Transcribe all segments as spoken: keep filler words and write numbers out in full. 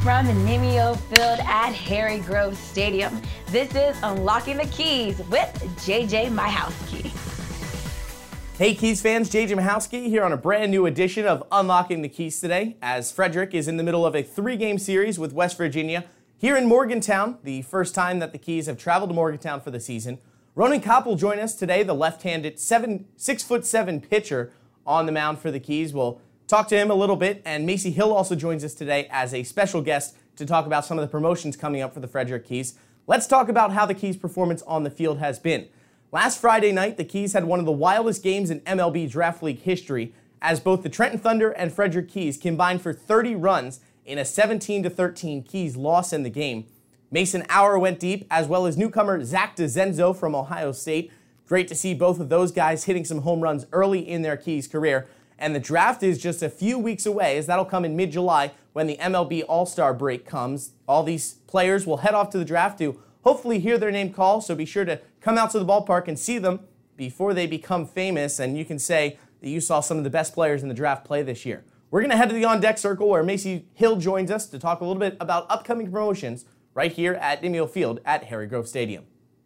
From Nimio Field at Harry Grove Stadium, this is Unlocking the Keys with J J Myhowski. Hey Keys fans, J J Myhowski here on a brand new edition of Unlocking the Keys today, as Frederick is in the middle of a three-game series with West Virginia here in Morgantown, the first time that the Keys have traveled to Morgantown for the season. Ronan Kopp will join us today, the left-handed seven, six foot seven pitcher on the mound for the Keys. We'll talk to him a little bit, and Macy Hill also joins us today as a special guest to talk about some of the promotions coming up for the Frederick Keys. Let's talk about how the Keys' performance on the field has been. Last Friday night, the Keys had one of the wildest games in M L B Draft League history, as both the Trenton Thunder and Frederick Keys combined for thirty runs in a seventeen to thirteen Keys loss in the game. Mason Auer went deep, as well as newcomer Zach DeZenzo from Ohio State. Great to see both of those guys hitting some home runs early in their Keys career. And the draft is just a few weeks away, as that'll come in mid-July when the M L B All-Star break comes. All these players will head off to the draft to hopefully hear their name called, so be sure to come out to the ballpark and see them before they become famous, and you can say that you saw some of the best players in the draft play this year. We're going to head to the on-deck circle where Macy Hill joins us to talk a little bit about upcoming promotions right here at Nimio Field at Harry Grove Stadium.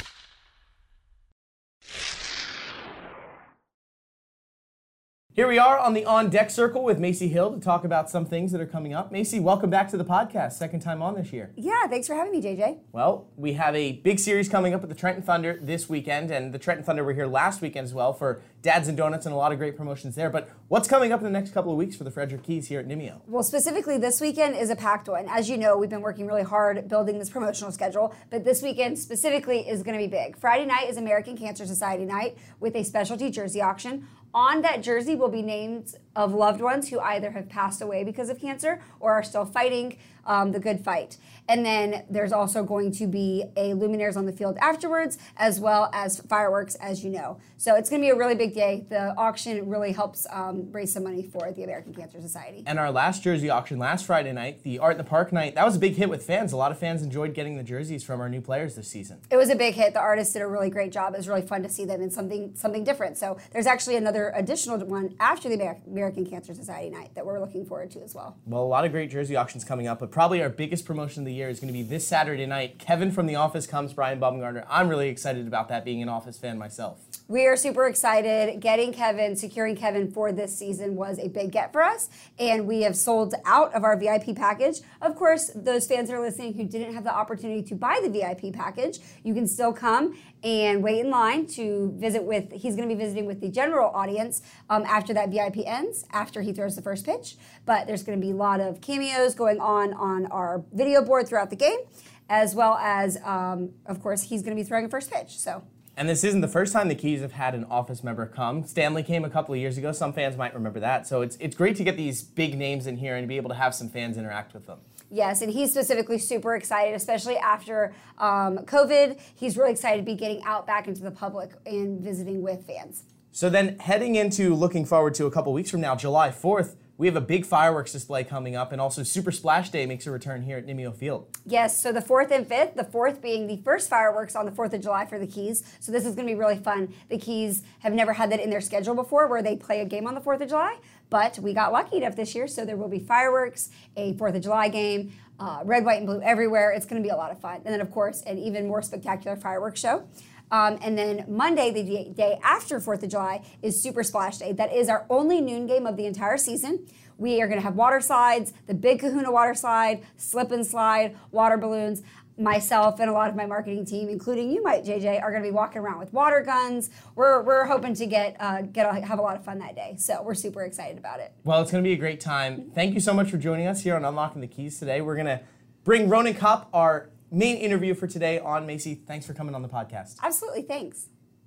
Here we are on the on-deck circle with Macy Hill to talk about some things that are coming up. Macy, welcome back to the podcast, second time on this year. Yeah, thanks for having me, J J. Well, we have a big series coming up at the Trenton Thunder this weekend, and the Trenton Thunder were here last weekend as well for Dads and Donuts and a lot of great promotions there. But what's coming up in the next couple of weeks for the Frederick Keys here at Nimio? Well, specifically this weekend is a packed one. As you know, we've been working really hard building this promotional schedule, but this weekend specifically is going to be big. Friday night is American Cancer Society night with a specialty jersey auction. On that jersey will be names of loved ones who either have passed away because of cancer or are still fighting um, the good fight. And then there's also going to be a Luminaires on the field afterwards, as well as fireworks, as you know. So it's going to be a really big day. The auction really helps um, raise some money for the American Cancer Society. And our last jersey auction last Friday night, the Art in the Park night, that was a big hit with fans. A lot of fans enjoyed getting the jerseys from our new players this season. It was a big hit. The artists did a really great job. It was really fun to see them in something something different. So there's actually another additional one after the Amer- American Cancer Society night that we're looking forward to as well. Well, a lot of great jersey auctions coming up, but probably our biggest promotion of the year is going to be this Saturday night. Kevin from The Office comes, Brian Baumgartner. I'm really excited about that, being an Office fan myself. We are super excited. Getting Kevin, securing Kevin for this season was a big get for us, and we have sold out of our V I P package. Of course, those fans that are listening who didn't have the opportunity to buy the V I P package, you can still come and wait in line to visit with, he's going to be visiting with the general audience um, after that V I P ends, after he throws the first pitch. But there's going to be a lot of cameos going on on our video board throughout the game, as well as, um, of course, he's going to be throwing a first pitch. So. And this isn't the first time the Keys have had an Office member come. Stanley came a couple of years ago. Some fans might remember that. So it's it's great to get these big names in here and to be able to have some fans interact with them. Yes, and he's specifically super excited, especially after um, COVID. He's really excited to be getting out back into the public and visiting with fans. So then heading into looking forward to a couple weeks from now, July fourth, we have a big fireworks display coming up, and also Super Splash Day makes a return here at Nimio Field. Yes, so the fourth and fifth, the fourth being the first fireworks on the fourth of July for the Keys. So this is going to be really fun. The Keys have never had that in their schedule before where they play a game on the fourth of July, but we got lucky enough this year, so there will be fireworks, a fourth of July game, uh, red, white, and blue everywhere. It's going to be a lot of fun. And then, of course, an even more spectacular fireworks show. Um, and then Monday, the day after fourth of July, is Super Splash Day. That is our only noon game of the entire season. We are going to have water slides, the Big Kahuna water slide, slip and slide, water balloons. Myself and a lot of my marketing team, including you, Mike J J, are going to be walking around with water guns. We're we're hoping to get uh, get a, have a lot of fun that day. So we're super excited about it. Well, it's going to be a great time. Thank you so much for joining us here on Unlocking the Keys today. We're going to bring Ronan Kopp, our main interview for today, on. Macy, thanks for coming on the podcast. Absolutely, thanks.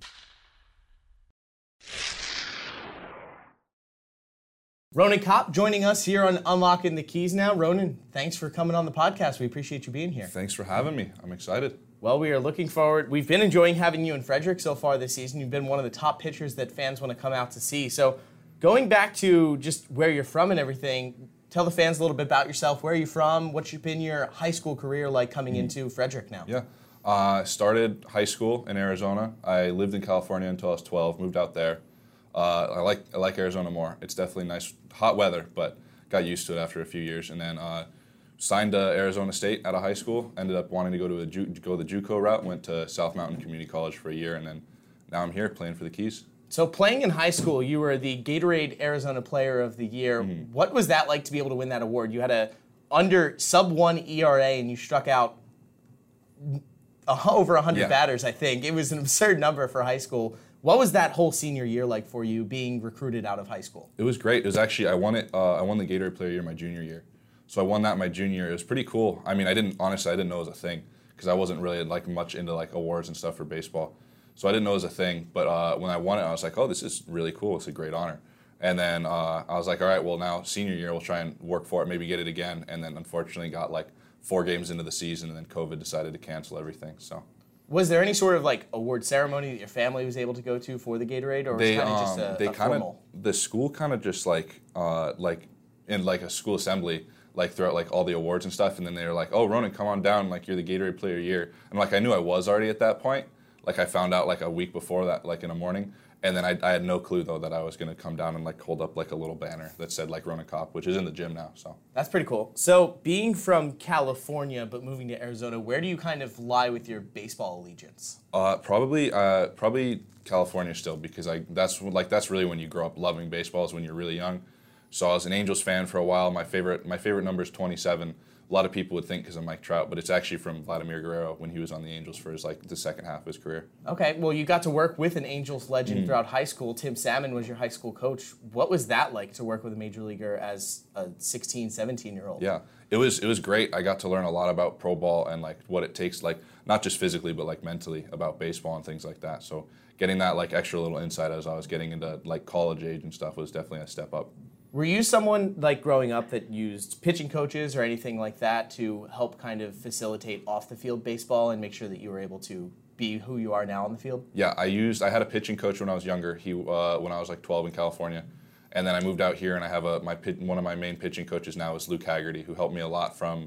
Ronan Kopp joining us here on Unlocking the Keys now. Ronan, thanks for coming on the podcast. We appreciate you being here. Thanks for having me. I'm excited. Well, we are looking forward. We've been enjoying having you in Frederick so far this season. You've been one of the top pitchers that fans want to come out to see. So going back to just where you're from and everything, tell the fans a little bit about yourself. Where are you from? What's been your high school career like coming into Frederick now? Yeah. I uh, started high school in Arizona. I lived in California until I was twelve, moved out there. Uh, I like I like Arizona more. It's definitely nice, hot weather, but got used to it after a few years. And then uh, signed to Arizona State out of high school. Ended up wanting to go to a Ju- go the JUCO route. Went to South Mountain Community College for a year, and then now I'm here playing for the Keys. So playing in high school, you were the Gatorade Arizona Player of the Year. Mm-hmm. What was that like to be able to win that award? You had a under sub one E R A, and you struck out a, over one hundred yeah. batters, I think. It was an absurd number for high school. What was that whole senior year like for you, being recruited out of high school? It was great. It was actually, I won it. Uh, I won the Gatorade Player of the Year my junior year. So I won that my junior year. It was pretty cool. I mean, I didn't, honestly, I didn't know it was a thing because I wasn't really like much into like awards and stuff for baseball. So I didn't know it was a thing, but uh, when I won it, I was like, oh, this is really cool. It's a great honor. And then uh, I was like, all right, well, now senior year, we'll try and work for it, maybe get it again. And then unfortunately got like four games into the season, and then COVID decided to cancel everything. So, was there any sort of like award ceremony that your family was able to go to for the Gatorade, or was they, it kind of um, just a, they a kinda, formal? The school kind of just like, uh, like in like a school assembly, like throughout like all the awards and stuff, and then they were like, oh, Ronan, come on down, like you're the Gatorade Player of the Year. And like I knew I was already at that point. Like I found out like a week before that, like in the morning, and then I, I had no clue though that I was gonna come down and like hold up like a little banner that said like Ronan Kopp, which is in the gym now. So that's pretty cool. So being from California but moving to Arizona, where do you kind of lie with your baseball allegiance? Uh, probably uh, probably California still, because I that's like that's really when you grow up loving baseball, is when you're really young. So I was an Angels fan for a while. My favorite my favorite number is twenty-seven. A lot of people would think because of Mike Trout, but it's actually from Vladimir Guerrero when he was on the Angels for his like the second half of his career. Okay, well, you got to work with an Angels legend mm. throughout high school. Tim Salmon was your high school coach. What was that like to work with a major leaguer as a sixteen, seventeen-year-old? Yeah, it was it was great. I got to learn a lot about pro ball and like what it takes, like not just physically but like mentally, about baseball and things like that. So getting that like extra little insight as I was getting into like college age and stuff was definitely a step up. Were you someone, like, growing up that used pitching coaches or anything like that to help kind of facilitate off-the-field baseball and make sure that you were able to be who you are now on the field? Yeah, I used, I had a pitching coach when I was younger, He uh, when I was like twelve in California. And then I moved out here, and I have a, my one of my main pitching coaches now is Luke Haggerty, who helped me a lot from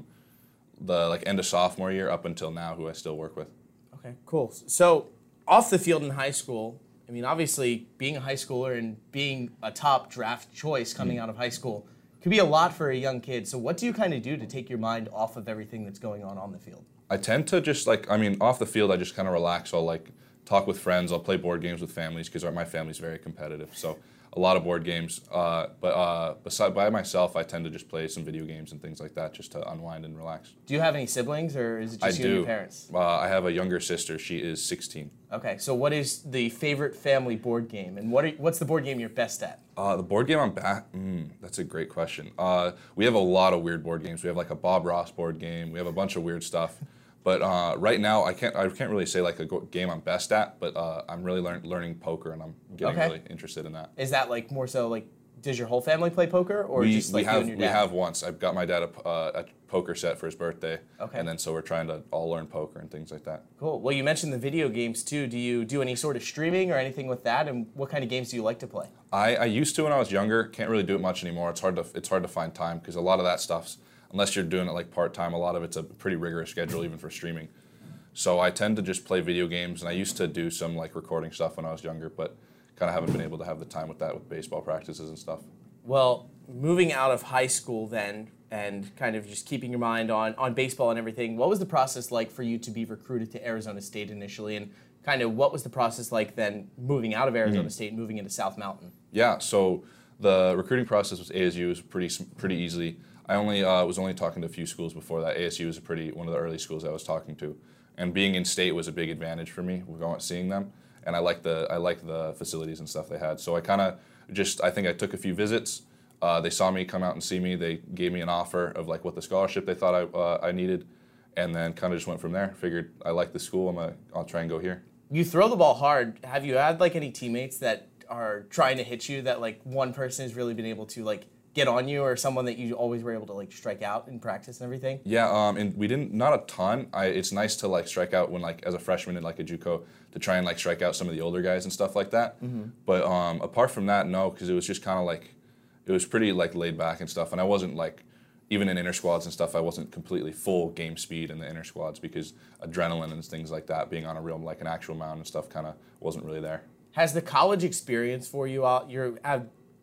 the like end of sophomore year up until now, who I still work with. Okay, cool. So off the field in high school, I mean, obviously, being a high schooler and being a top draft choice coming mm. out of high school could be a lot for a young kid. So what do you kind of do to take your mind off of everything that's going on on the field? I tend to just, like, I mean, off the field, I just kind of relax. I'll, like, talk with friends. I'll play board games with families because my family's very competitive. So a lot of board games. Uh, but uh, beside, by myself, I tend to just play some video games and things like that just to unwind and relax. Do you have any siblings, or is it just I you do. and your parents? Uh, I have a younger sister. She is sixteen. Okay, so what is the favorite family board game, and what are, what's the board game you're best at? Uh, the board game I'm back, mm, that's a great question. Uh, we have a lot of weird board games. We have like a Bob Ross board game. We have a bunch of weird stuff. But uh, right now, I can't I can't really say like a go- game I'm best at, but uh, I'm really learn- learning poker, and I'm getting okay. really interested in that. Is that like more so like, does your whole family play poker, or we, just like we have, you and your dad? We have once. I've got my dad a, uh, a poker set for his birthday, okay. and then so we're trying to all learn poker and things like that. Cool. Well, you mentioned the video games too. Do you do any sort of streaming or anything with that, and what kind of games do you like to play? I, I used to when I was younger. Can't really do it much anymore. It's hard to it's hard to find time because a lot of that stuff's, unless you're doing it like part time, a lot of it's a pretty rigorous schedule even for streaming. So I tend to just play video games, and I used to do some like recording stuff when I was younger, but kind of haven't been able to have the time with that with baseball practices and stuff. Well, moving out of high school then, and kind of just keeping your mind on, on baseball and everything, what was the process like for you to be recruited to Arizona State initially, and kind of what was the process like then moving out of Arizona mm-hmm. State and moving into South Mountain? Yeah, so the recruiting process with A S U was pretty pretty easy. I only uh, was only talking to a few schools before that. A S U was a pretty one of the early schools I was talking to. And being in state was a big advantage for me, going seeing them, and I liked the I liked the facilities and stuff they had. So I kind of just I think I took a few visits. Uh, they saw me come out and see me. They gave me an offer of like what the scholarship they thought I uh, I needed, and then kind of just went from there. Figured I like the school. I'm gonna I'll try and go here. You throw the ball hard. Have you had like any teammates that are trying to hit you that like one person has really been able to like get on you, or someone that you always were able to like strike out in practice and everything? Yeah, um, and we didn't, not a ton. I, it's nice to like strike out when like as a freshman in like a JUCO to try and like strike out some of the older guys and stuff like that. Mm-hmm. But um, apart from that, no, because it was just kind of like, it was pretty like laid back and stuff. And I wasn't like, even in inter squads and stuff, I wasn't completely full game speed in the inter squads because adrenaline and things like that, being on a real, like an actual mound and stuff kind of wasn't really there. Has the college experience for you, all, you're,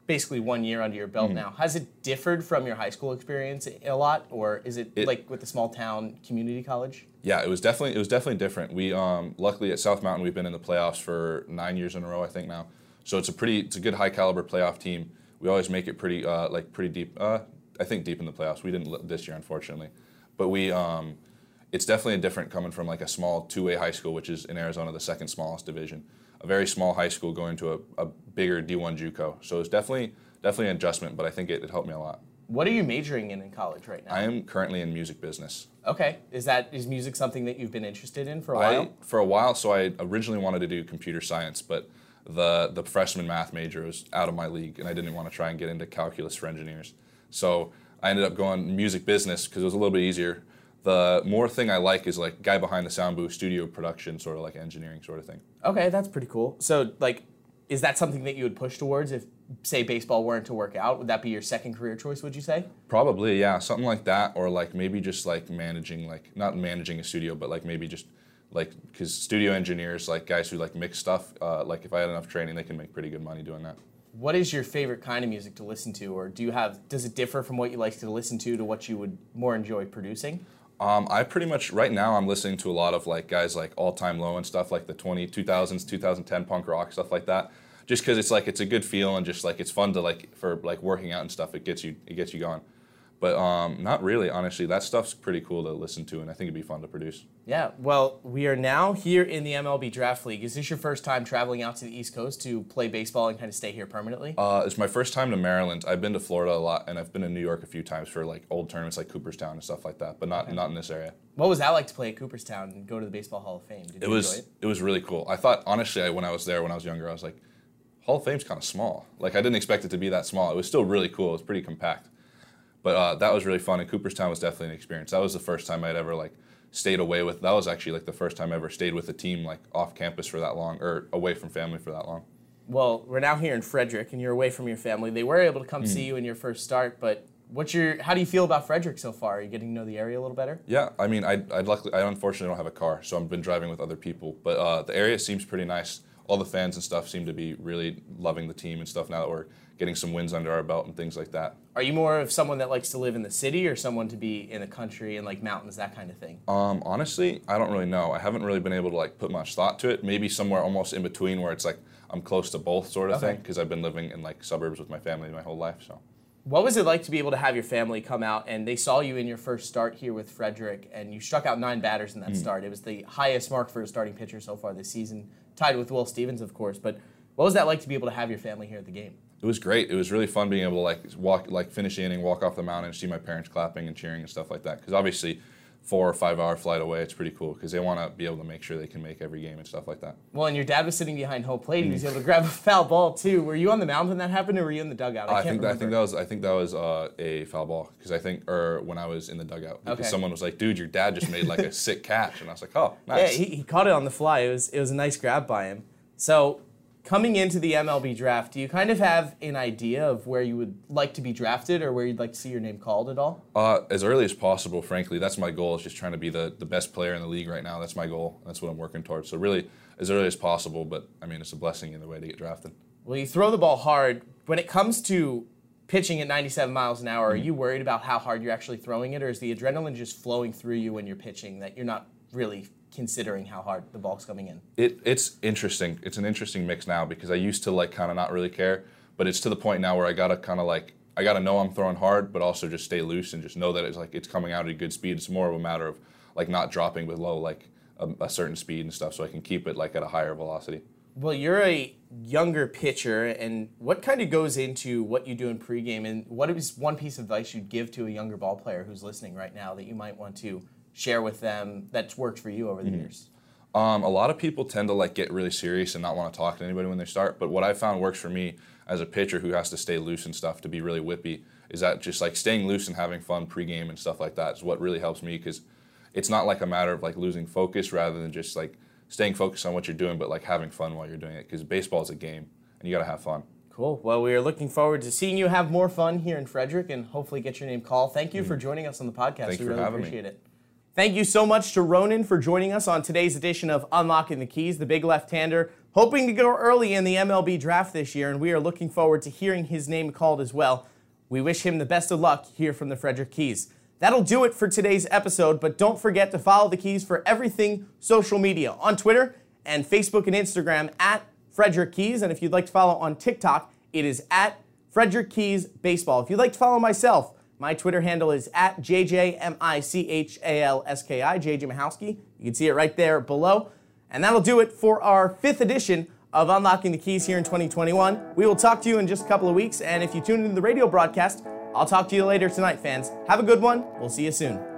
basically one year under your belt Mm-hmm. now. Has it differed from your high school experience a lot, or is it, It- like with the small town community college? Yeah, it was definitely it was definitely different. We um, luckily at South Mountain we've been in the playoffs for nine years in a row, I think now. So it's a pretty it's a good high caliber playoff team. We always make it pretty uh, like pretty deep. Uh, I think deep in the playoffs. We didn't li- this year, unfortunately, but we um, it's definitely different coming from like a small two A high school, which is in Arizona the second smallest division. A very small high school going to a, a bigger D one JUCO. So it's definitely definitely an adjustment, but I think it, it helped me a lot. What are you majoring in in college right now? I am currently in music business. Okay. Is that is music something that you've been interested in for a I, while? for a while, so I originally wanted to do computer science, but the the freshman math major was out of my league, and I didn't want to try and get into calculus for engineers. So I ended up going music business because it was a little bit easier. The more thing I like is like guy behind the sound booth, studio production, sort of like engineering sort of thing. Okay, that's pretty cool. So, like, is that something that you would push towards if, say, baseball weren't to work out? Would that be your second career choice, would you say? Probably, yeah, something like that, or like maybe just like managing, like not managing a studio, but like maybe just like because studio engineers, like guys who like mix stuff, uh, like if I had enough training, they can make pretty good money doing that. What is your favorite kind of music to listen to, or do you have? Does it differ from what you like to listen to to what you would more enjoy producing? Um, I pretty much, right now, I'm listening to a lot of like guys like All Time Low and stuff like the twenty, two thousands, two thousand ten punk rock, stuff like that. Just because it's like, it's a good feel and just like, it's fun to like, for like working out and stuff, it gets you, it gets you going. But um, not really, honestly. That stuff's pretty cool to listen to, and I think it'd be fun to produce. Yeah, well, we are now here in the M L B Draft League. Is this your first time traveling out to the East Coast to play baseball and kind of stay here permanently? Uh, it's my first time to Maryland. I've been to Florida a lot, and I've been to New York a few times for like old tournaments like Cooperstown and stuff like that, but not not in this area. What was that like to play at Cooperstown and go to the Baseball Hall of Fame? Did It you was enjoy it? it was really cool. I thought honestly, I, when I was there when I was younger, I was like, Hall of Fame's kind of small. Like I didn't expect it to be that small. It was still really cool. It was pretty compact. But uh, that was really fun, and Cooperstown was definitely an experience. That was the first time I'd ever like stayed away with. That was actually like the first time I ever stayed with a team like off campus for that long, or away from family for that long. Well, we're now here in Frederick, and you're away from your family. They were able to come Mm. see you in your first start, but what's your? How do you feel about Frederick so far? Are you getting to know the area a little better? Yeah, I mean, I I luckily I unfortunately don't have a car, so I've been driving with other people. But uh, the area seems pretty nice. All the fans and stuff seem to be really loving the team and stuff now that we're getting some wins under our belt and things like that. Are you more of someone that likes to live in the city, or someone to be in the country and like mountains, that kind of thing? Um, honestly, I don't really know. I haven't really been able to like put much thought to it. Maybe somewhere almost in between where it's like I'm close to both sort of Okay. thing because I've been living in like suburbs with my family my whole life. So What was it like to be able to have your family come out and they saw you in your first start here with Frederick, and you struck out nine batters in that start? It was the highest mark for a starting pitcher so far this season, tied with Will Stevens, of course. But what was that like to be able to have your family here at the game? it was great. It was really fun being able to like walk, like finish the inning, walk off the mound, and see my parents clapping and cheering and stuff like that. Because obviously, four or five hour flight away, it's pretty cool because they want to be able to make sure they can make every game and stuff like that. Well, and your dad was sitting behind home plate, and he was able to grab a foul ball too. Were you on the mound when that happened, or were you in the dugout? I, I can't think remember. I think that was I think that was uh, a foul ball because I think or when I was in the dugout because Okay. someone was like, "Dude, your dad just made like a sick catch," and I was like, "Oh, Yeah, nice." he, he caught it on the fly. It was it was a nice grab by him. So, coming into the M L B draft, do you kind of have an idea of where you would like to be drafted, or where you'd like to see your name called at all? Uh, as early as possible, frankly. That's my goal. Is just trying to be the, the best player in the league right now. That's my goal. That's what I'm working towards. So really, as early as possible. But I mean, it's a blessing either way to get drafted. Well, you throw the ball hard. When it comes to pitching at ninety-seven miles an hour, are you worried about how hard you're actually throwing it, or is the adrenaline just flowing through you when you're pitching that you're not really considering how hard the ball's coming in? It it's interesting. It's an interesting mix now because I used to like kind of not really care, but it's to the point now where I gotta kind of like I gotta know I'm throwing hard, but also just stay loose and just know that it's like it's coming out at a good speed. It's more of a matter of like not dropping below like a, a certain speed and stuff, so I can keep it like at a higher velocity. Well, you're a younger pitcher, and what kind of goes into what you do in pregame, and what is one piece of advice you'd give to a younger ball player who's listening right now that you might want to share with them that's worked for you over the years? Um, a lot of people tend to like get really serious and not want to talk to anybody when they start. But what I found works for me as a pitcher who has to stay loose and stuff to be really whippy is that just like staying loose and having fun pregame and stuff like that is what really helps me because it's not like a matter of like losing focus rather than just like staying focused on what you're doing, but like having fun while you're doing it because baseball is a game and you got to have fun. Cool. Well, we are looking forward to seeing you have more fun here in Frederick and hopefully get your name called. Thank you for joining us on the podcast. Thank we you for really having me. appreciate it. Thank you so much to Ronan for joining us on today's edition of Unlocking the Keys. The big left-hander hoping to go early in the M L B draft this year, and we are looking forward to hearing his name called as well. We wish him the best of luck here from the Frederick Keys. That'll do it for today's episode, but don't forget to follow the Keys for everything social media on Twitter and Facebook and Instagram at Frederick Keys. And if you'd like to follow on TikTok, it is at Frederick Keys Baseball. If you'd like to follow myself, my Twitter handle is at J J M I C H A L S K I, J J Michalski. You can see it right there below. And that'll do it for our fifth edition of Unlocking the Keys here in twenty twenty-one. We will talk to you in just a couple of weeks, and if you tune into the radio broadcast, I'll talk to you later tonight, fans. Have a good one. We'll see you soon.